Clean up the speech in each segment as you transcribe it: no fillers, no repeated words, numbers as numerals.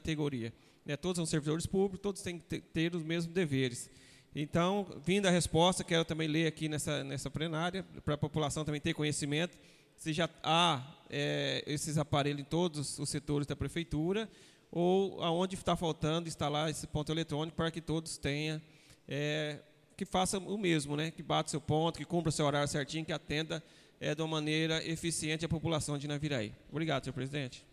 categoria. Todos são servidores públicos, todos têm que ter os mesmos deveres. Então, vindo a resposta, quero também ler aqui nessa plenária, para a população também ter conhecimento, se já há esses aparelhos em todos os setores da prefeitura, ou aonde está faltando instalar esse ponto eletrônico para que todos tenham, que façam o mesmo, que bata o seu ponto, que cumpra o seu horário certinho, que atenda de uma maneira eficiente a população de Naviraí. Obrigado, senhor presidente.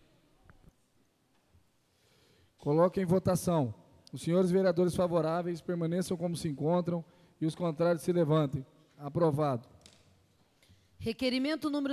Coloque em votação. Os senhores vereadores favoráveis permaneçam como se encontram e os contrários se levantem. Aprovado. Requerimento número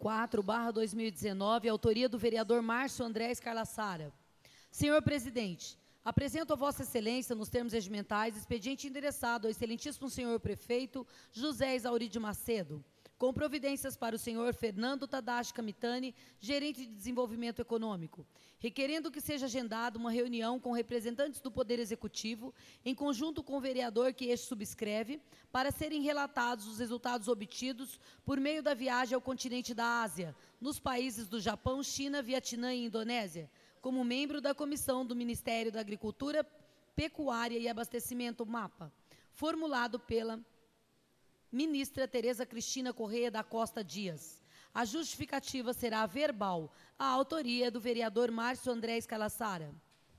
104/2019, autoria do vereador Márcio André Scarlassara. Senhor presidente, apresento a Vossa Excelência, nos termos regimentais, expediente endereçado ao excelentíssimo senhor prefeito José Exauri de Macedo, com providências para o senhor Fernando Tadashi Kamitani, gerente de desenvolvimento econômico, requerendo que seja agendada uma reunião com representantes do Poder Executivo, em conjunto com o vereador que este subscreve, para serem relatados os resultados obtidos por meio da viagem ao continente da Ásia, nos países do Japão, China, Vietnã e Indonésia, como membro da comissão do Ministério da Agricultura, Pecuária e Abastecimento, MAPA, formulado pela ministra Tereza Cristina Correia da Costa Dias. A justificativa será verbal. A autoria é do vereador Márcio André Scarlassara.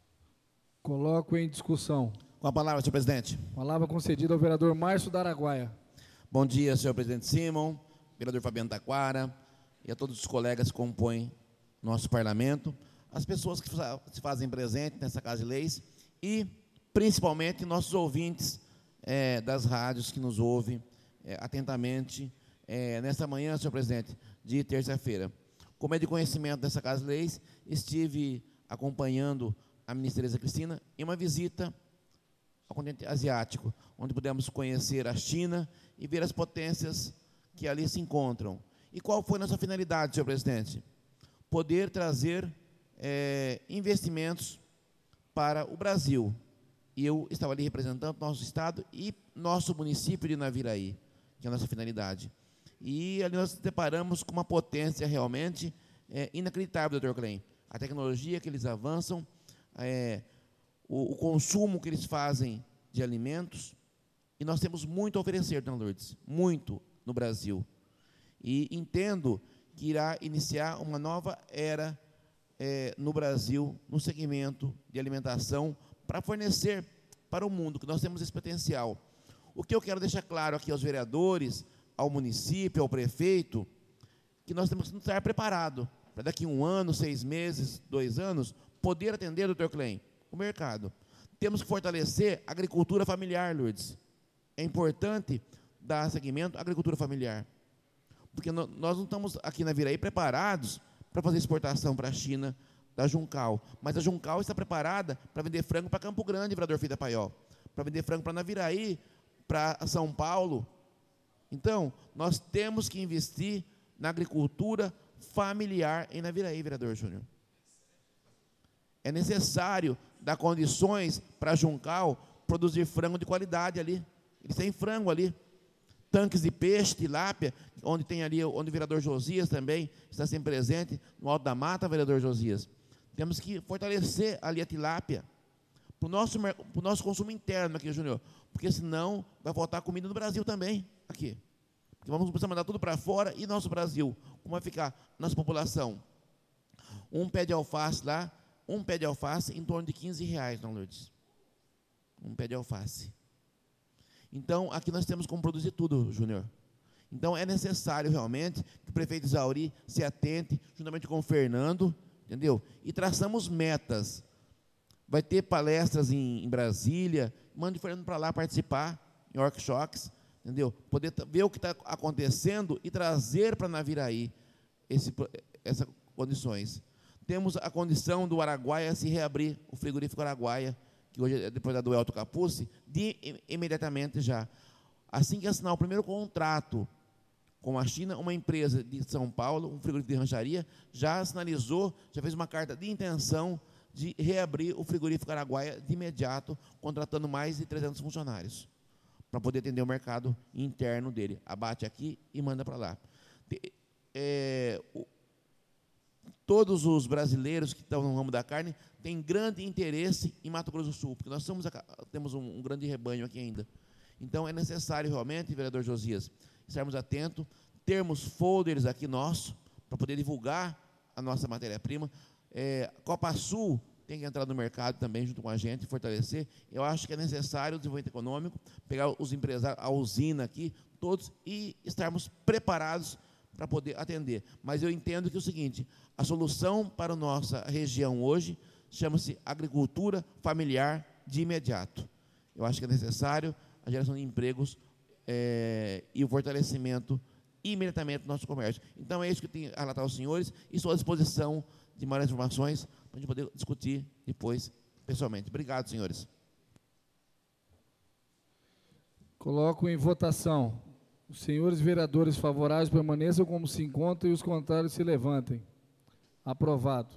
Coloco em discussão. Com a palavra, senhor presidente. Palavra concedida ao vereador Márcio da Araguaia. Bom dia, senhor presidente Simon, vereador Fabiano Taquara e a todos os colegas que compõem nosso parlamento, as pessoas que se fazem presente nessa Casa de Leis e, principalmente, nossos ouvintes das rádios que nos ouvem atentamente nesta manhã, senhor presidente, de terça-feira. Como é de conhecimento dessa Casa de Leis, estive acompanhando a ministra Tereza Cristina em uma visita ao continente asiático, onde pudemos conhecer a China e ver as potências que ali se encontram. E qual foi nossa finalidade, senhor presidente? Poder trazer investimentos para o Brasil. E eu estava ali representando nosso estado e nosso município de Naviraí, que é a nossa finalidade. E ali nós nos deparamos com uma potência realmente inacreditável, doutor Klein. A tecnologia que eles avançam, o consumo que eles fazem de alimentos, e nós temos muito a oferecer, dona Lourdes, muito no Brasil. E entendo que irá iniciar uma nova era no Brasil, no segmento de alimentação, para fornecer para o mundo, que nós temos esse potencial. O que eu quero deixar claro aqui aos vereadores, ao município, ao prefeito, que nós temos que estar preparados para daqui 1 ano, 6 meses, 2 anos, poder atender, doutor Klein, o mercado. Temos que fortalecer a agricultura familiar, Lourdes. É importante dar segmento à agricultura familiar, porque nós não estamos aqui na Viraí preparados para fazer exportação para a China da Juncal, mas a Juncal está preparada para vender frango para Campo Grande, vereador Fida Paiol, para vender frango para Naviraí, para São Paulo. Então, nós temos que investir na agricultura familiar em Naviraí, vereador Júnior. É necessário dar condições para a Juncal produzir frango de qualidade ali. Eles têm frango ali. Tanques de peixe, tilápia, onde tem ali, onde o vereador Josias também está sempre presente, no Alto da Mata, vereador Josias. Temos que fortalecer ali a tilápia para o nosso consumo interno aqui, Júnior, porque senão vai faltar comida no Brasil também, aqui. Porque vamos precisar mandar tudo para fora e nosso Brasil, como vai ficar nossa população? Um pé de alface lá, em torno de R$15, não, Lourdes? Um pé de alface. Então, aqui nós temos como produzir tudo, Júnior. Então, é necessário realmente que o prefeito Exauri se atente, juntamente com o Fernando, entendeu? E traçamos metas. Vai ter palestras em Brasília, mande o Fernando para lá participar, em workshops, entendeu? Poder ver o que está acontecendo e trazer para Naviraí essas condições. Temos a condição do Araguaia se reabrir, o frigorífico Araguaia, que hoje é depois do Elton Capucci, imediatamente já. Assim que assinar o primeiro contrato com a China, uma empresa de São Paulo, um frigorífico de rancharia, já sinalizou, já fez uma carta de intenção de reabrir o frigorífico Araguaia de imediato, contratando mais de 300 funcionários, para poder atender o mercado interno dele. Abate aqui e manda para lá. todos os brasileiros que estão no ramo da carne têm grande interesse em Mato Grosso do Sul, porque nós temos um grande rebanho aqui ainda. Então, é necessário realmente, vereador Josias, estarmos atentos, termos folders aqui nossos, para poder divulgar a nossa matéria-prima. Copa Sul tem que entrar no mercado também, junto com a gente, fortalecer. Eu acho que é necessário o desenvolvimento econômico, pegar os empresários, a usina aqui, todos, e estarmos preparados para poder atender. Mas eu entendo que é o seguinte, a solução para a nossa região hoje chama-se agricultura familiar de imediato. Eu acho que é necessário a geração de empregos e o fortalecimento imediatamente do nosso comércio. Então, é isso que eu tenho a relatar aos senhores e estou à disposição de maiores informações para a gente poder discutir depois, pessoalmente. Obrigado, senhores. Coloco em votação. Os senhores vereadores favoráveis permaneçam como se encontram e os contrários se levantem. Aprovado.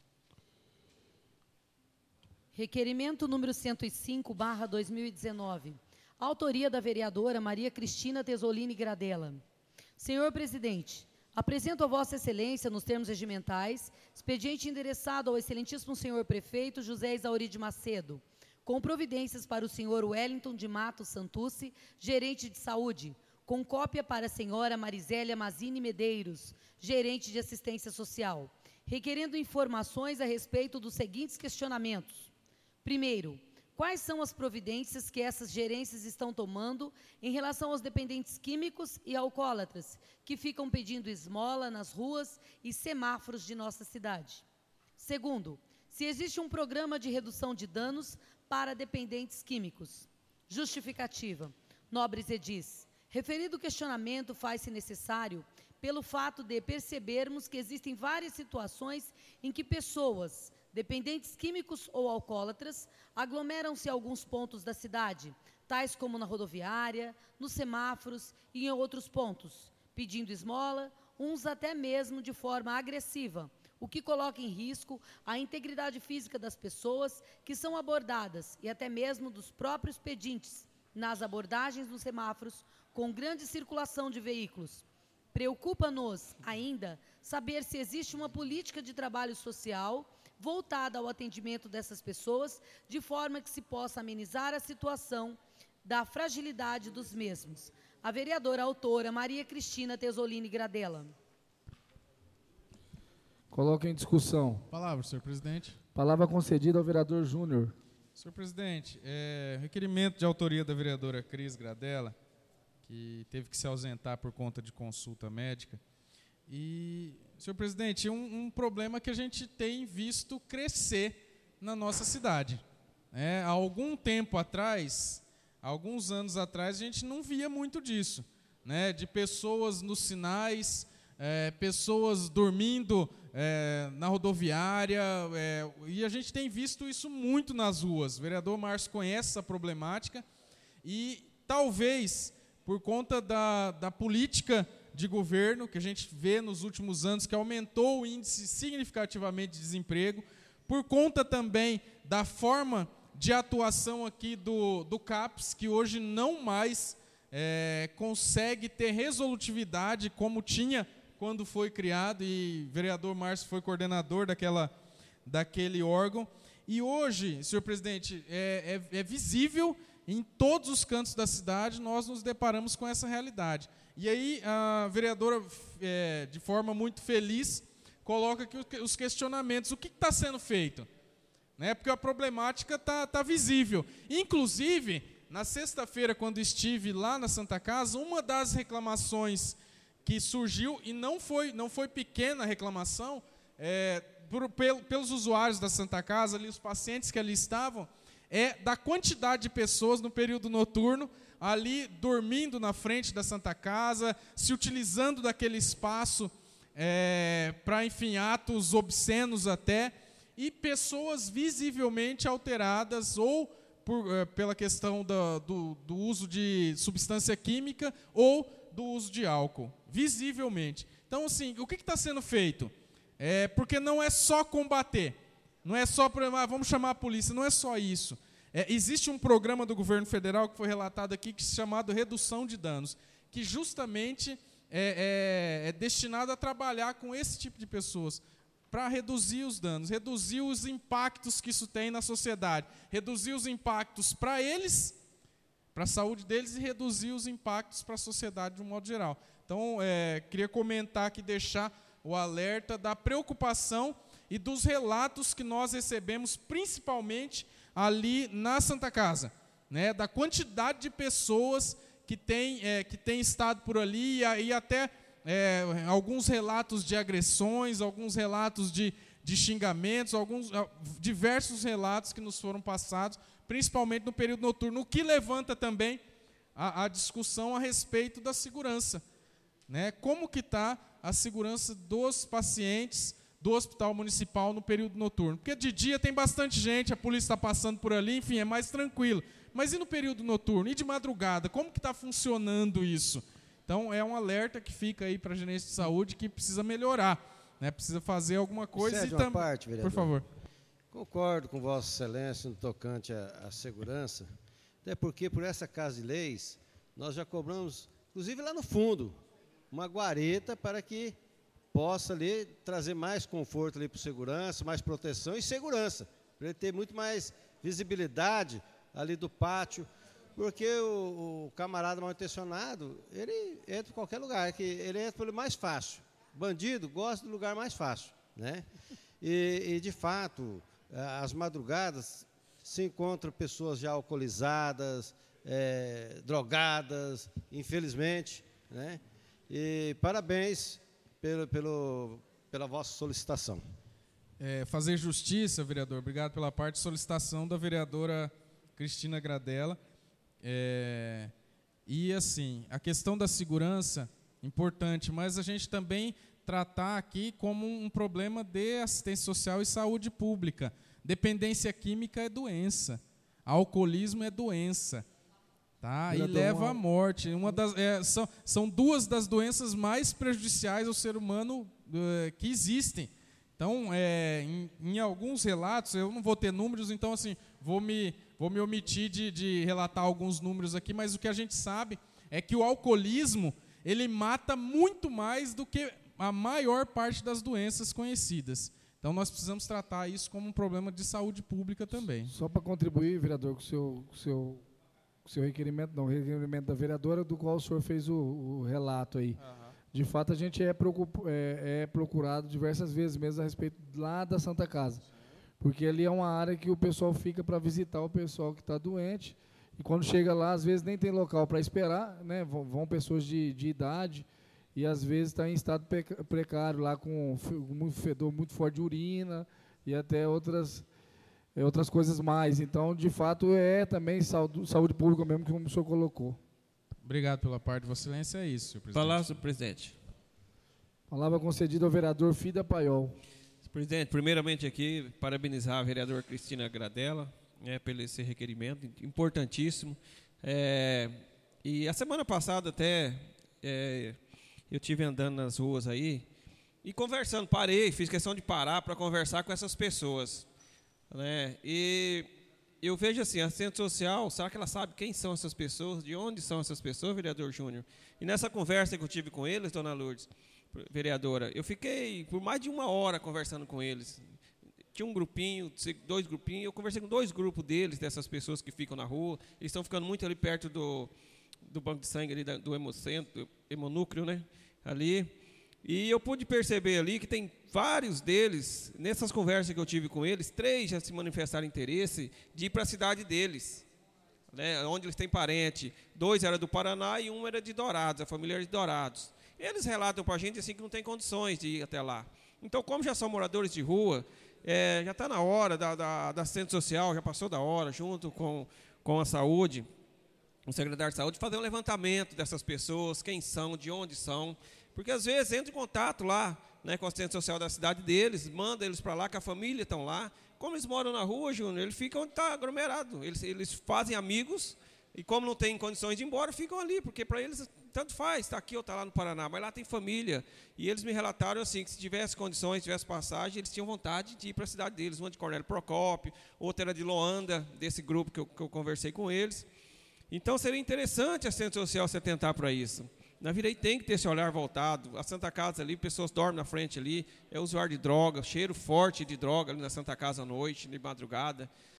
Requerimento número 105/2019. Autoria da vereadora Maria Cristina Tesolini Gradella. Senhor presidente, apresento a Vossa Excelência, nos termos regimentais, expediente endereçado ao excelentíssimo senhor prefeito José Exauri de Macedo, com providências para o senhor Wellington de Matos Santucci, gerente de saúde, com cópia para a senhora Marisélia Mazini Medeiros, gerente de assistência social, requerendo informações a respeito dos seguintes questionamentos. Primeiro, quais são as providências que essas gerências estão tomando em relação aos dependentes químicos e alcoólatras que ficam pedindo esmola nas ruas e semáforos de nossa cidade? Segundo, se existe um programa de redução de danos para dependentes químicos. Justificativa. Nobres edis, referido questionamento faz-se necessário pelo fato de percebermos que existem várias situações em que pessoas, dependentes químicos ou alcoólatras, aglomeram-se em alguns pontos da cidade, tais como na rodoviária, nos semáforos e em outros pontos, pedindo esmola, uns até mesmo de forma agressiva, o que coloca em risco a integridade física das pessoas que são abordadas e até mesmo dos próprios pedintes nas abordagens nos semáforos com grande circulação de veículos. Preocupa-nos ainda saber se existe uma política de trabalho social voltada ao atendimento dessas pessoas, de forma que se possa amenizar a situação da fragilidade dos mesmos. A vereadora autora Maria Cristina Tesolini Gradella. Coloco em discussão. Palavra, senhor presidente. Palavra concedida ao vereador Júnior. Senhor presidente, requerimento de autoria da vereadora Cris Gradella, que teve que se ausentar por conta de consulta médica. E, senhor presidente, um problema que a gente tem visto crescer na nossa cidade. Há algum tempo atrás, alguns anos atrás, a gente não via muito disso, de pessoas nos sinais, pessoas dormindo na rodoviária, e a gente tem visto isso muito nas ruas. O vereador Márcio conhece essa problemática e talvez, por conta da política de governo, que a gente vê nos últimos anos, que aumentou o índice significativamente de desemprego, por conta também da forma de atuação aqui do CAPES, que hoje não mais consegue ter resolutividade como tinha quando foi criado, e o vereador Márcio foi coordenador daquele órgão. E hoje, senhor presidente, é visível em todos os cantos da cidade, nós nos deparamos com essa realidade. E aí a vereadora, de forma muito feliz, coloca aqui os questionamentos. O que está sendo feito? Porque a problemática está visível. Inclusive, na sexta-feira, quando estive lá na Santa Casa, uma das reclamações que surgiu, e não foi pequena a reclamação, pelos usuários da Santa Casa, ali, os pacientes que ali estavam, da quantidade de pessoas no período noturno, ali dormindo na frente da Santa Casa, se utilizando daquele espaço para, enfim, atos obscenos até, e pessoas visivelmente alteradas, ou pela questão do uso de substância química, ou do uso de álcool, visivelmente. Então, assim, o que está sendo feito? Porque não é só combater, não é só, vamos chamar a polícia, não é só isso. Existe um programa do governo federal que foi relatado aqui, que é chamado Redução de Danos, que justamente é destinado a trabalhar com esse tipo de pessoas. para reduzir os danos, reduzir os impactos que isso tem na sociedade, reduzir os impactos para eles, para a saúde deles, e reduzir os impactos para a sociedade de um modo geral. Então, queria comentar aqui, deixar o alerta da preocupação e dos relatos que nós recebemos, principalmente ali na Santa Casa, né, da quantidade de pessoas que tem estado por ali, e até alguns relatos de agressões, alguns relatos de xingamentos, diversos relatos que nos foram passados, principalmente no período noturno, o que levanta também a discussão a respeito da segurança, né? Como que está a segurança dos pacientes do Hospital Municipal no período noturno? Porque de dia tem bastante gente, a polícia está passando por ali, enfim, é mais tranquilo. Mas e no período noturno? E de madrugada? Como que está funcionando isso? Então, é um alerta que fica aí para a gerência de saúde que precisa melhorar, né? Precisa fazer alguma coisa. E uma parte, vereador. Por favor. Concordo com Vossa Excelência no tocante à segurança, até porque por essa Casa de Leis, nós já cobramos, inclusive lá no fundo, uma guarita para que possa ali trazer mais conforto ali para o segurança, mais proteção e segurança, para ele ter muito mais visibilidade ali do pátio, porque o camarada mal intencionado, ele entra em qualquer lugar, que ele entra pelo mais fácil. Bandido gosta do lugar mais fácil, né? E de fato, às madrugadas se encontram pessoas já alcoolizadas, drogadas, infelizmente, né? E parabéns pela vossa solicitação. Fazer justiça, vereador, obrigado pela parte de solicitação da vereadora Cristina Gradella. E assim, a questão da segurança, importante, mas a gente também tratar aqui como um problema de assistência social e saúde pública. Dependência química é doença, alcoolismo é doença, tá? E leva à morte. São duas das doenças mais prejudiciais ao ser humano que existem. Então, em alguns relatos, eu não vou ter números, então assim, vou me omitir de relatar alguns números aqui, mas o que a gente sabe é que o alcoolismo, ele mata muito mais do que a maior parte das doenças conhecidas. Então, nós precisamos tratar isso como um problema de saúde pública também. Só para contribuir, vereador, com o seu requerimento, não, o requerimento da vereadora, do qual o senhor fez o relato aí. Uhum. De fato, a gente é procurado diversas vezes mesmo a respeito lá da Santa Casa. Porque ali é uma área que o pessoal fica para visitar o pessoal que está doente. E quando chega lá, às vezes nem tem local para esperar, né? Vão pessoas de idade e às vezes está em estado precário lá, com um fedor muito forte de urina e até outras coisas mais. Então, de fato, é também saúde pública mesmo, que o senhor colocou. Obrigado pela parte de Vossa Excelência, é isso, senhor presidente. Palavra, senhor presidente. Palavra concedida ao vereador Fida Paiol. Presidente, primeiramente aqui, parabenizar a vereadora Cristina Gradella, pelo esse requerimento importantíssimo. E a semana passada até eu estive andando nas ruas aí e conversando, fiz questão de parar para conversar com essas pessoas, né? E eu vejo assim, a assistente social, será que ela sabe quem são essas pessoas, de onde são essas pessoas, vereador Júnior? E nessa conversa que eu tive com eles, dona Lourdes, vereadora, eu fiquei por mais de 1 hora conversando com eles. Tinha um grupinho, 2 grupinhos, eu conversei com 2 grupos deles, dessas pessoas que ficam na rua. Eles estão ficando muito ali perto do banco de sangue, ali do Hemocentro, do Hemonúcleo, né? Ali. E eu pude perceber ali que tem vários deles, nessas conversas que eu tive com eles, 3 já se manifestaram interesse de ir para a cidade deles, né? Onde eles têm parente. 2 eram do Paraná e 1 era de Dourados, a família era de Dourados. Eles relatam para a gente assim que não tem condições de ir até lá. Então, como já são moradores de rua, já está na hora da assistente social, já passou da hora, junto com a saúde, o secretário de saúde, fazer um levantamento dessas pessoas, quem são, de onde são, porque às vezes entra em contato lá, né, com a assistente social da cidade deles, manda eles para lá, que a família estão lá. Como eles moram na rua, Júnior, eles ficam onde está aglomerado, eles fazem amigos, e como não tem condições de ir embora, ficam ali, porque para eles tanto faz, está aqui ou está lá no Paraná, mas lá tem família. E eles me relataram assim, que se tivesse condições, tivesse passagem, eles tinham vontade de ir para a cidade deles. Uma de Cornélio Procópio, outra era de Loanda, desse grupo que eu conversei com eles. Então, seria interessante a assistente social se atentar para isso. Na Viraí tem que ter esse olhar voltado. A Santa Casa ali, pessoas dormem na frente ali, é usuário de droga, cheiro forte de droga ali na Santa Casa à noite, de madrugada.